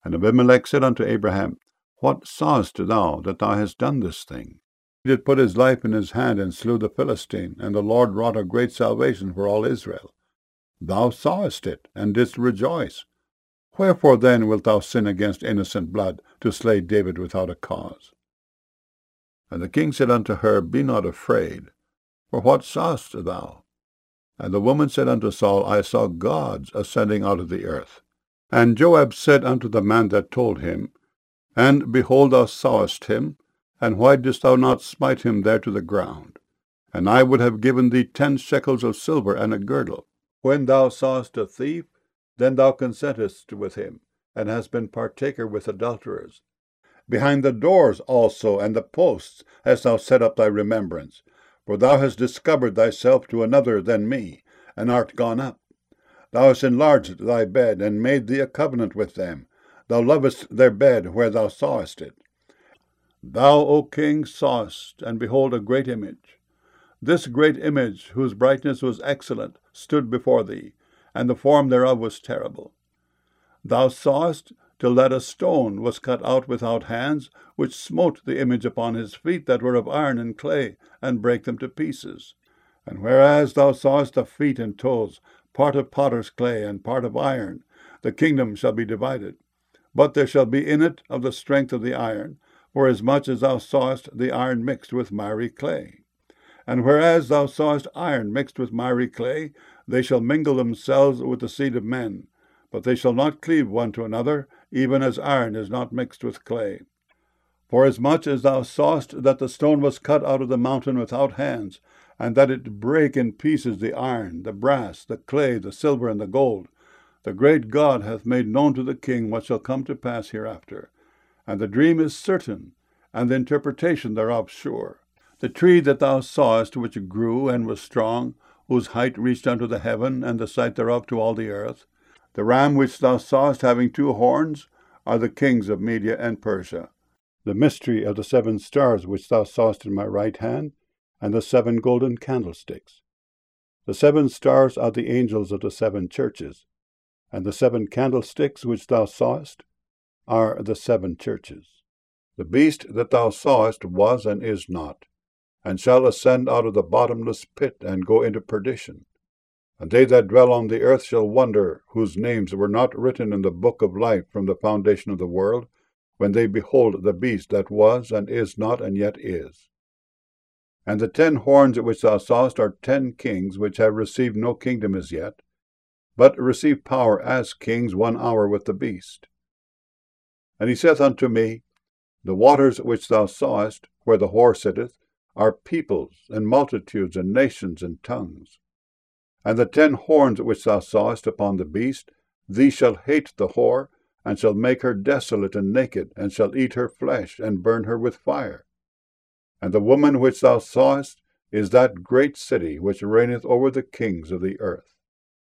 And Abimelech said unto Abraham, What sawest thou that thou hast done this thing? He did put his life in his hand, and slew the Philistine, and the Lord wrought a great salvation for all Israel. Thou sawest it, and didst rejoice. Wherefore then wilt thou sin against innocent blood, to slay David without a cause? And the king said unto her, Be not afraid, for what sawest thou? And the woman said unto Saul, I saw gods ascending out of the earth. And Joab said unto the man that told him, And behold, thou sawest him, and why didst thou not smite him there to the ground? And I would have given thee 10 shekels of silver and a girdle. When thou sawest a thief, then thou consentest with him, and hast been partaker with adulterers. Behind the doors also and the posts hast thou set up thy remembrance, for thou hast discovered thyself to another than me, and art gone up. Thou hast enlarged thy bed, and made thee a covenant with them. Thou lovest their bed where thou sawest it. Thou, O king, sawest, and behold, a great image. This great image, whose brightness was excellent, stood before thee, and the form thereof was terrible. Thou sawest, till that a stone was cut out without hands, which smote the image upon his feet that were of iron and clay, and brake them to pieces. And whereas thou sawest the feet and toes, part of potter's clay and part of iron, the kingdom shall be divided. But there shall be in it of the strength of the iron, forasmuch as thou sawest the iron mixed with miry clay. And whereas thou sawest iron mixed with miry clay, they shall mingle themselves with the seed of men, but they shall not cleave one to another, even as iron is not mixed with clay. Forasmuch as thou sawest that the stone was cut out of the mountain without hands, and that it brake in pieces the iron, the brass, the clay, the silver, and the gold, the great God hath made known to the king what shall come to pass hereafter. And the dream is certain, and the interpretation thereof sure. The tree that thou sawest, which grew and was strong, whose height reached unto the heaven, and the sight thereof to all the earth, the ram which thou sawest having 2 horns, are the kings of Media and Persia. The mystery of the 7 stars which thou sawest in my right hand, and the 7 golden candlesticks. The 7 stars are the angels of the 7 churches, and the 7 candlesticks which thou sawest are the 7 churches. The beast that thou sawest was and is not, and shall ascend out of the bottomless pit, and go into perdition. And they that dwell on the earth shall wonder, whose names were not written in the book of life from the foundation of the world, when they behold the beast that was, and is not, and yet is. And the 10 horns which thou sawest are 10 kings, which have received no kingdom as yet, but receive power as kings 1 hour with the beast. And he saith unto me, The waters which thou sawest, where the whore sitteth, are peoples, and multitudes, and nations, and tongues. And the 10 horns which thou sawest upon the beast, these shall hate the whore, and shall make her desolate and naked, and shall eat her flesh, and burn her with fire. And the woman which thou sawest is that great city which reigneth over the kings of the earth.